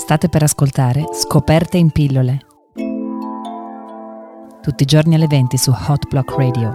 State per ascoltare Scoperte in pillole. Tutti i giorni alle 20 su Hot Block Radio.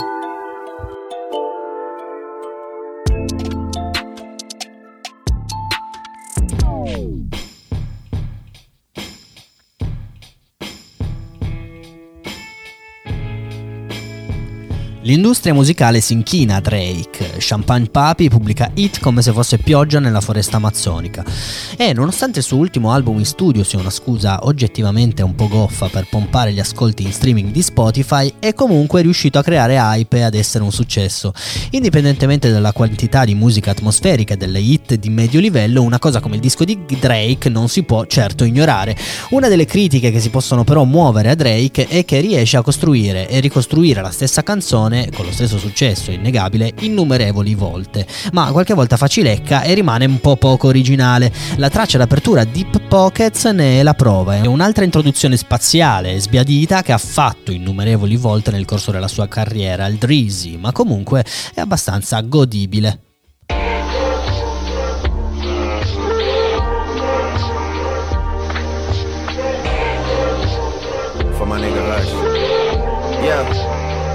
L'industria musicale si inchina a Drake. Champagne Papi pubblica hit come se fosse pioggia nella foresta amazzonica e nonostante il suo ultimo album in studio sia una scusa oggettivamente un po' goffa per pompare gli ascolti in streaming di Spotify, è comunque riuscito a creare hype e ad essere un successo. Indipendentemente dalla quantità di musica atmosferica e delle hit di medio livello, una cosa come il disco di Drake non si può certo ignorare. Una delle critiche che si possono però muovere a Drake è che riesce a costruire e ricostruire la stessa canzone con lo stesso successo innegabile innumerevoli volte, ma qualche volta facilecca e rimane un po' poco originale. La traccia d'apertura Deep Pockets ne è la prova, è un'altra introduzione spaziale e sbiadita che ha fatto innumerevoli volte nel corso della sua carriera al Drizzy, ma comunque è abbastanza godibile. For my nigga Hush. Yeah.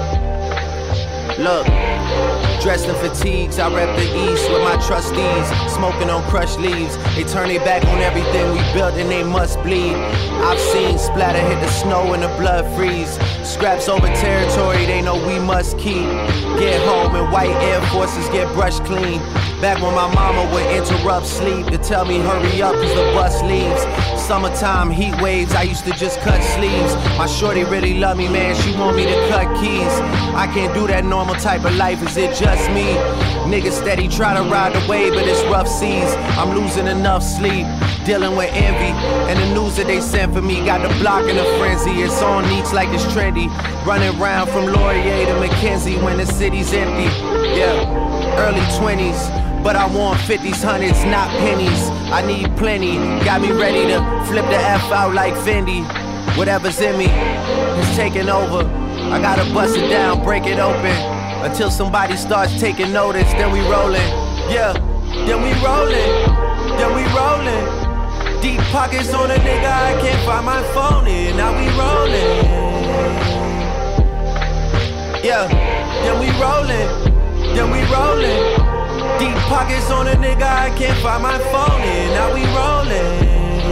Look, dressed in fatigues, I rep the east with my trustees, smoking on crushed leaves. They turn their back on everything we built and they must bleed. I've seen splatter hit the snow and the blood freeze. Scraps over territory they know we must keep. Get home and white Air Forces get brushed clean. Back when my mama would interrupt sleep to tell me hurry up cause the bus leaves. Summertime heat waves, I used to just cut sleeves. My shorty really love me, man, she want me to cut keys. I can't do that normal type of life, is it just me? Niggas steady try to ride the wave, but it's rough seas. I'm losing enough sleep, dealing with envy. And the news that they sent for me got the block in a frenzy. It's on each like it's trendy. Running round from Laurier to Mackenzie when the city's empty. Yeah, early 20s. But I want 50s, hundreds, not pennies. I need plenty, got me ready to flip the F out like Fendi. Whatever's in me is taking over. I gotta bust it down, break it open until somebody starts taking notice. Then we rollin', yeah. Then we rollin', then we rollin'. Deep pockets on a nigga, I can't find my phone in. Now we rollin', yeah. Then we rollin', then we rollin'. Deep pockets on a nigga, I can't find my phone in. Now we rollin'.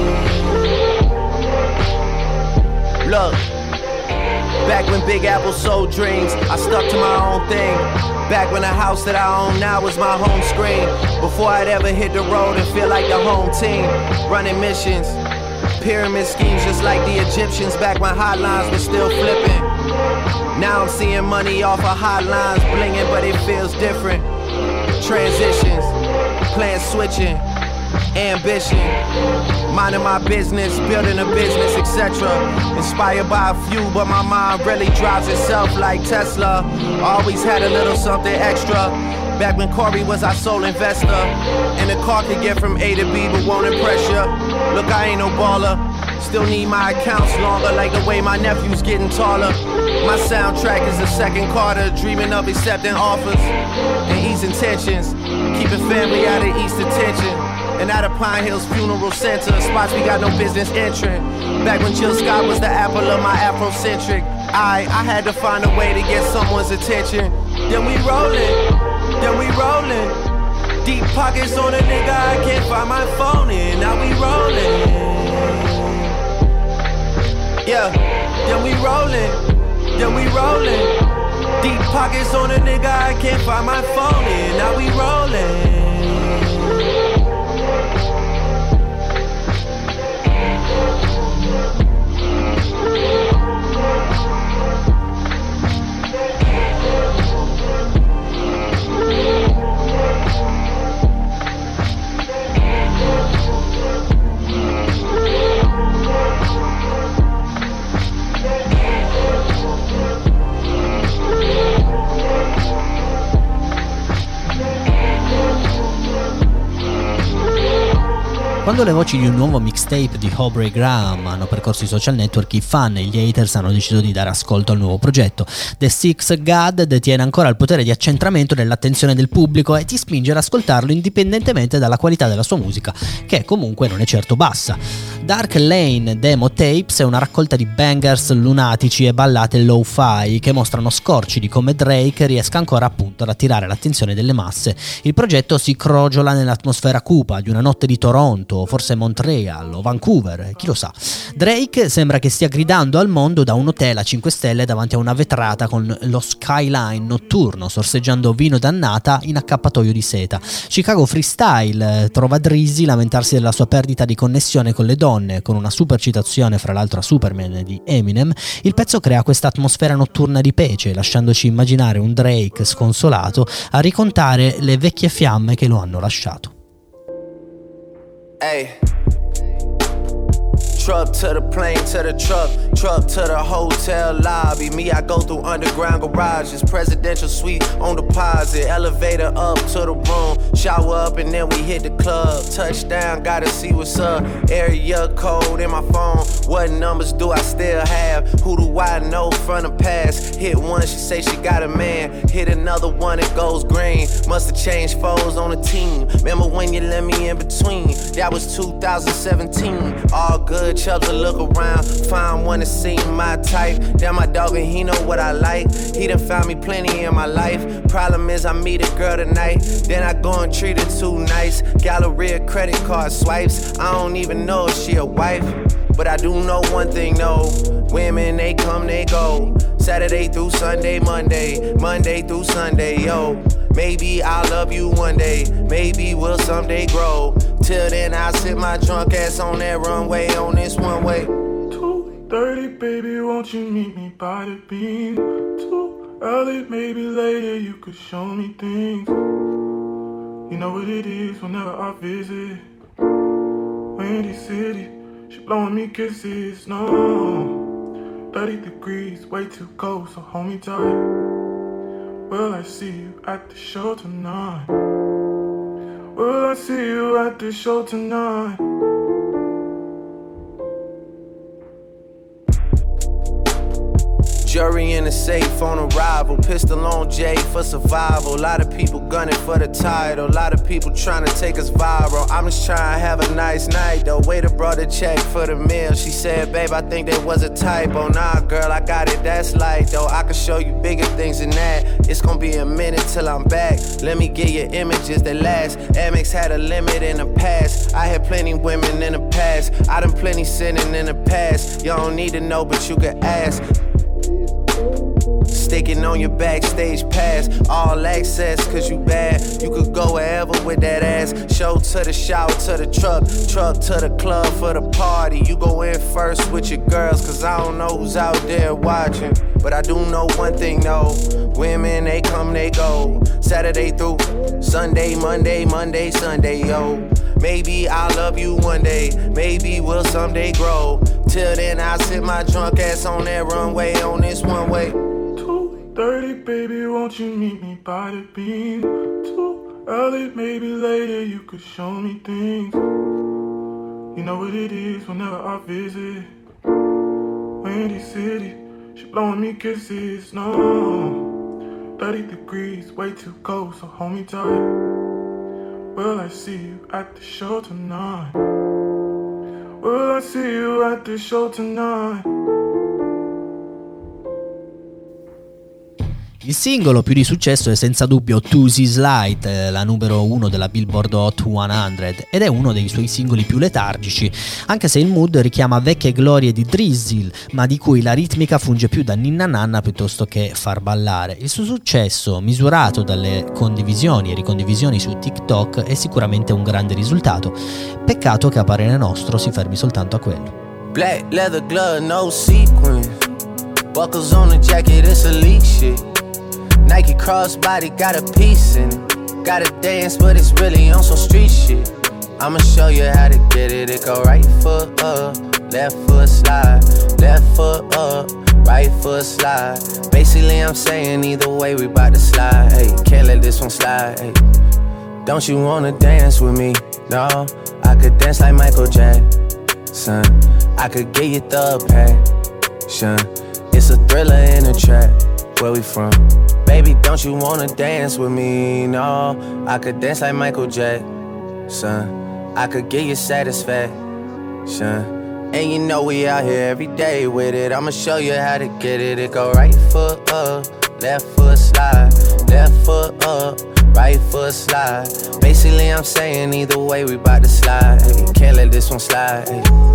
Look, back when Big Apple sold dreams, I stuck to my own thing. Back when the house that I own now was my home screen. Before I'd ever hit the road and feel like the home team. Running missions, pyramid schemes just like the Egyptians. Back when hotlines were still flipping. Now I'm seeing money off of hotlines blinging, but it feels different. Transitions, plan switching, ambition, minding my business, building a business, etc. Inspired by a few, but my mind really drives itself like Tesla. Always had a little something extra. Back when Corey was our sole investor, and the car could get from A to B but won't impress ya. Look, I ain't no baller, still need my accounts longer, like the way my nephew's getting taller. My soundtrack is a second Carter, dreaming of accepting offers and easing tensions, keeping family out of East attention. And out of Pine Hills Funeral Center, spots we got no business entering. Back when Jill Scott was the apple of my Afrocentric eye, I had to find a way to get someone's attention. Then we rollin', then we rollin'. Deep pockets on a nigga, I can't find my phone in. Now we rollin', yeah. Then we rollin', then we rollin'. Deep pockets on a nigga, I can't find my phone in. Now we rollin'. Quando le voci di un nuovo mixtape di Aubrey Graham hanno percorso i social network, i fan e gli haters hanno deciso di dare ascolto al nuovo progetto. The Six God detiene ancora il potere di accentramento nell'attenzione del pubblico e ti spinge ad ascoltarlo indipendentemente dalla qualità della sua musica, che comunque non è certo bassa. Dark Lane Demo Tapes è una raccolta di bangers lunatici e ballate lo-fi che mostrano scorci di come Drake riesca ancora appunto ad attirare l'attenzione delle masse. Il progetto si crogiola nell'atmosfera cupa di una notte di Toronto, forse Montreal o Vancouver, chi lo sa. Drake sembra che stia gridando al mondo da un hotel a 5 stelle davanti a una vetrata con lo skyline notturno, sorseggiando vino d'annata in accappatoio di seta. Chicago Freestyle trova Drizzy lamentarsi della sua perdita di connessione con le donne, con una super citazione fra l'altro a Superman di Eminem. Il pezzo crea questa atmosfera notturna di pace, lasciandoci immaginare un Drake sconsolato a ricontare le vecchie fiamme che lo hanno lasciato. Hey. Truck to the plane, to the truck to the hotel lobby. Me, I go through underground garages, presidential suite on deposit, elevator up to the room, shower up and then we hit the club. Touchdown, gotta see what's up. Area code in my phone. What numbers do I still have? Who do I know from the past? Hit one, she say she got a man. Hit another one, it goes green. Must've changed foes on the team. Remember when you let me in between? That was 2017. All good. Chubbs to look around, find one that seem my type. Damn, my dog and he know what I like. He done found me plenty in my life. Problem is I meet a girl tonight, then I go and treat her too nice. Galleria credit card swipes, I don't even know if she a wife. But I do know one thing, no. Women, they come, they go. Saturday through Sunday, Monday through Sunday, yo. Maybe I'll love you one day, maybe we'll someday grow. Till then I'll sit my drunk ass on that runway, on this one way. 2:30, baby, won't you meet me by the beam? Too early, maybe later, you could show me things. You know what it is whenever I visit Windy City, she blowing me kisses, no 30 degrees, way too cold, so hold me tight. Will I see you at the show tonight? Will I see you at the show tonight? Jury in the safe on arrival, pistol on Jay for survival. A lot of people gunning for the title, a lot of people trying to take us viral. I'm just trying to have a nice night though. Waiter brought a check for the meal. She said, babe, I think there was a typo. Nah, girl, I got it, that's light though. I can show you bigger things than that. It's gonna be a minute till I'm back. Let me get you images that last. Amex had a limit in the past. I had plenty women in the past. I done plenty sinning in the past. You don't need to know, but you can ask. Sticking on your backstage pass, all access, cause you bad. You could go wherever with that ass. Show to the shower, to the truck to the club for the party. You go in first with your girls, cause I don't know who's out there watching. But I do know one thing though, women, they come, they go. Saturday through Sunday, Monday, Sunday, yo. Maybe I'll love you one day, maybe we'll someday grow. Till then I'll sit my drunk ass on that runway, on this one way. 2:30, baby, won't you meet me by the beam? Too early, maybe later, you could show me things. You know what it is whenever I visit Windy City, she blowing me kisses, no 30 degrees, way too cold, so hold me tight. Will I see you at the show tonight? Will I see you at the show tonight? Il singolo più di successo è senza dubbio Tuesday's Light, la numero 1 della Billboard Hot 100, ed è uno dei suoi singoli più letargici, anche se il mood richiama vecchie glorie di Drizzle, ma di cui la ritmica funge più da ninna nanna piuttosto che far ballare. Il suo successo, misurato dalle condivisioni e ricondivisioni su TikTok, è sicuramente un grande risultato. Peccato che a parere nostro si fermi soltanto a quello. Black leather glove, no sequin. Buckles on the jacket, it's elite shit. Nike crossbody got a piece in it. Gotta dance, but it's really on some street shit. I'ma show you how to get it. It go right foot up, left foot slide, left foot up, right foot slide. Basically, I'm saying either way, we bout to slide. Hey, can't let this one slide. Hey, don't you wanna dance with me? No, I could dance like Michael Jackson. I could get you the passion. It's a thriller in a trap. Where we from? Baby, don't you wanna dance with me? No, I could dance like Michael Jackson. I could get you satisfaction. And you know we out here every day with it. I'ma show you how to get it. It go right foot up, left foot slide, left foot up, right foot slide. Basically I'm saying either way we bout to slide. Can't let this one slide.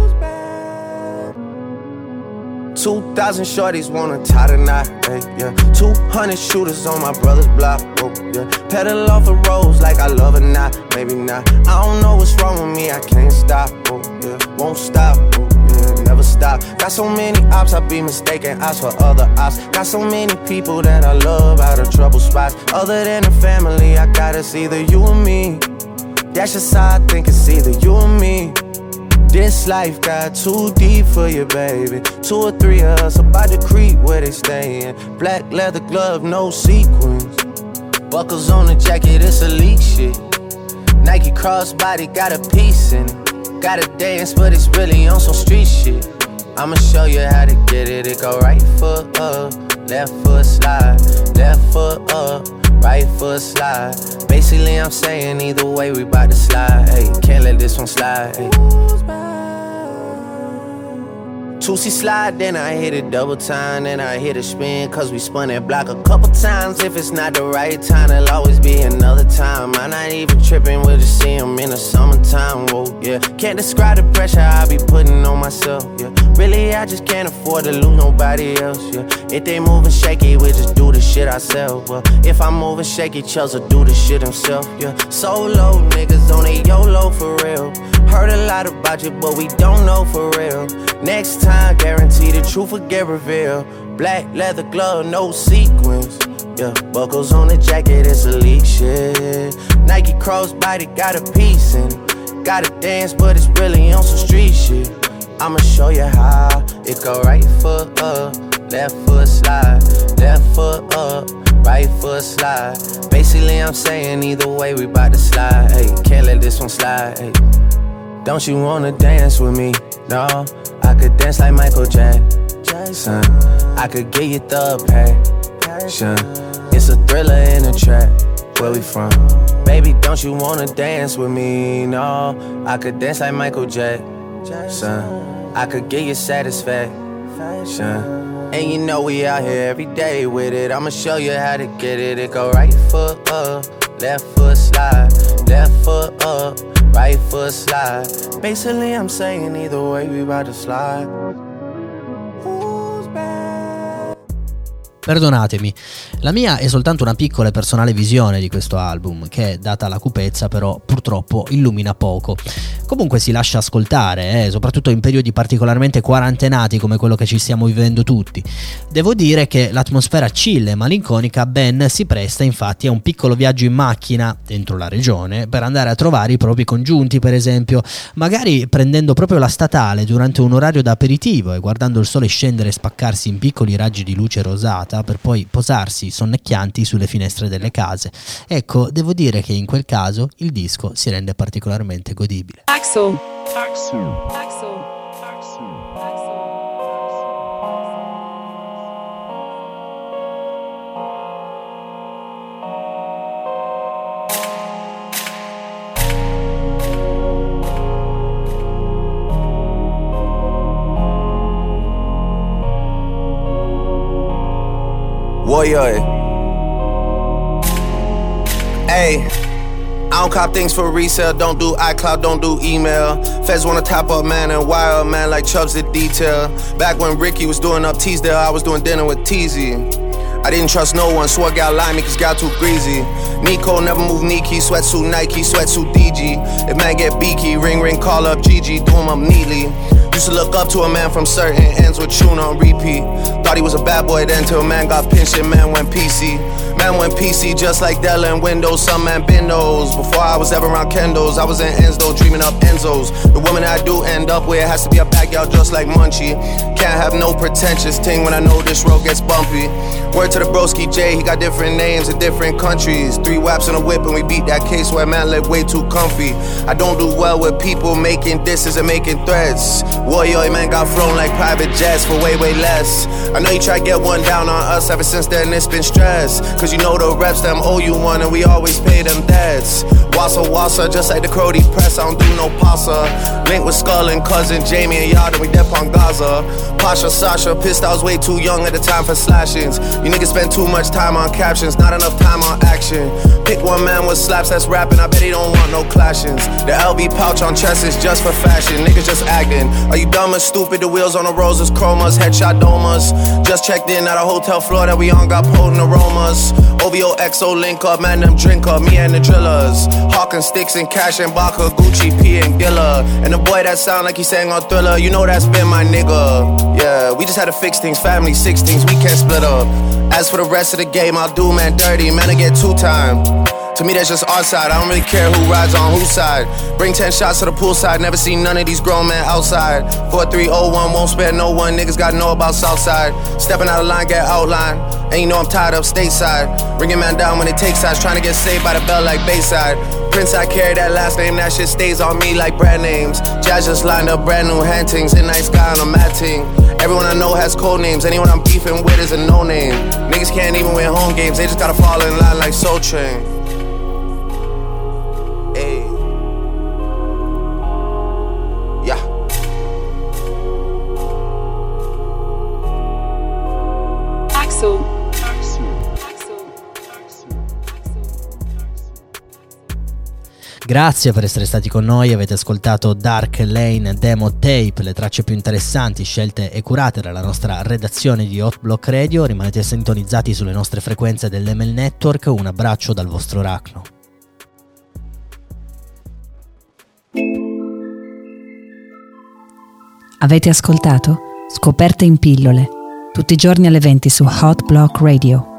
2,000 shorties wanna tie the knot, yeah. 200 shooters on my brother's block, oh, yeah. Pedal off the roads like I love it, not, maybe not. I don't know what's wrong with me, I can't stop, oh, yeah. Won't stop, oh, yeah, never stop. Got so many ops, I be mistaken ops for other ops. Got so many people that I love out of trouble spots. Other than the family, I got it's either you or me. That's just how I think it's either you or me. This life got too deep for you, baby. 2 or 3 of us about to creep where they stayin'. Black leather glove, no sequins. Buckles on the jacket, it's elite shit. Nike crossbody got a piece in it. Gotta dance, but it's really on some street shit. I'ma show you how to get it. It go right foot up, left foot slide, left foot up, right foot slide. Basically I'm saying either way we bout to slide. Hey, can't let this one slide. Hey. 2C slide, then I hit it double time, then I hit a spin, cause we spun that block a couple times. If it's not the right time, there'll always be another time. I'm not even tripping, we'll just see him in the summertime, whoa, yeah. Can't describe the pressure I be putting on myself, yeah. Really, I just can't afford to lose nobody else, yeah. If they moving shaky, we just do the shit ourselves, well. If I'm moving shaky, Chelsea do the shit himself, yeah. Solo niggas on a YOLO for real. Heard a lot about you, but we don't know for real. Next time, guarantee the truth will get revealed. Black leather glove, no sequins. Yeah, buckles on the jacket, it's elite shit. Nike crossbody got a piece in it. Gotta dance, but it's really on some street shit. I'ma show you how. It go right foot up, left foot slide, left foot up, right foot slide. Basically I'm saying either way we bout to slide. Hey, can't let this one slide. Hey. Don't you wanna dance with me? No, I could dance like Michael Jackson. I could get you the passion. It's a thriller in a trap. Where we from? Baby, don't you wanna dance with me? No, I could dance like Michael Jackson. I could get you satisfaction. And you know we out here every day with it. I'ma show you how to get it. It go right foot up, left foot slide, left foot up, right foot slide. Basically I'm saying either way we about to slide. Perdonatemi, la mia è soltanto una piccola e personale visione di questo album che, data la cupezza, però purtroppo illumina poco. Comunque si lascia ascoltare, soprattutto in periodi particolarmente quarantenati come quello che ci stiamo vivendo tutti. Devo dire che l'atmosfera chill e malinconica ben si presta infatti a un piccolo viaggio in macchina dentro la regione per andare a trovare i propri congiunti, per esempio, magari prendendo proprio la statale durante un orario da aperitivo e guardando il sole scendere e spaccarsi in piccoli raggi di luce rosata per poi posarsi sonnecchianti sulle finestre delle case. Ecco, devo dire che in quel caso il disco si rende particolarmente godibile. Axel. Warrior. Hey, I don't cop things for resale, don't do iCloud, don't do email. Feds wanna top up man and wire up man like Chubbs did detail. Back when Ricky was doing up Teasdale, I was doing dinner with Teasy. I didn't trust no one, swore gal lie me cause gal too greasy. Nico never move Nike, sweatsuit Nike, sweatsuit DG. If man get beaky, ring, call up Gigi, do him up neatly. Used to look up to a man from certain ends with tune on repeat. Thought he was a bad boy then till man got pinched and man went PC. M1 PC just like Dell and Windows, some man bindos. Before I was ever around Kendos, I was in Enzo, dreaming up Enzos. The woman I do end up with has to be a backyard just like Munchie. Can't have no pretentious ting when I know this road gets bumpy. Word to the broski J, he got different names in different countries. 3 whaps in a whip and we beat that case where man live way too comfy. I don't do well with people making disses and making threats. Warrior man got flown like private jets for way less. I know you try to get one down on us, ever since then it's been stress. Cause you know the reps them owe you one and we always pay them debts. Wassa, just like the Crody press, I don't do no pasta. Link with Skull and cousin Jamie and Yard and we dep on Gaza. Pasha, Sasha, pissed I was way too young at the time for slashings. You niggas spend too much time on captions, not enough time on action. Pick one man with slaps that's rapping, I bet he don't want no clashings. The LB pouch on chest is just for fashion, niggas just acting. Are you dumb or stupid? The wheels on the roses, chromas, headshot domas. Just checked in at a hotel floor that we on, got potent aromas. OVO XO link up, man them drink up, me and the drillers. Hawking sticks and cash and Baka, Gucci, P and Gilla. And the boy that sound like he sang on Thriller, you know that's been my nigga. Yeah, we just had to fix things, family 16s, we can't split up. As for the rest of the game, I'll do man dirty, man I get 2 time. To me that's just our side, I don't really care who rides on whose side. Bring 10 shots to the poolside, never seen none of these grown men outside. 4301, won't spare no one, niggas gotta know about Southside. Stepping out of line, get outline, and you know I'm tied up stateside. Bringing man down when it takes sides, trying to get saved by the bell like Bayside. Prince, I carry that last name, that shit stays on me like brand names. Jazz just lined up brand new hantings, in nice guy on a matting. Everyone I know has code names, anyone I'm beefing with is a no name. Niggas can't even win home games, they just gotta fall in line like Soul Train. Hey. Yeah. Axel. Grazie per essere stati con noi, avete ascoltato Dark Lane Demo Tape, le tracce più interessanti scelte e curate dalla nostra redazione di Hot Block Radio. Rimanete sintonizzati sulle nostre frequenze dell'ML Network, un abbraccio dal vostro Rachno. Avete ascoltato Scoperte in pillole, tutti i giorni alle 20 su Hot Block Radio.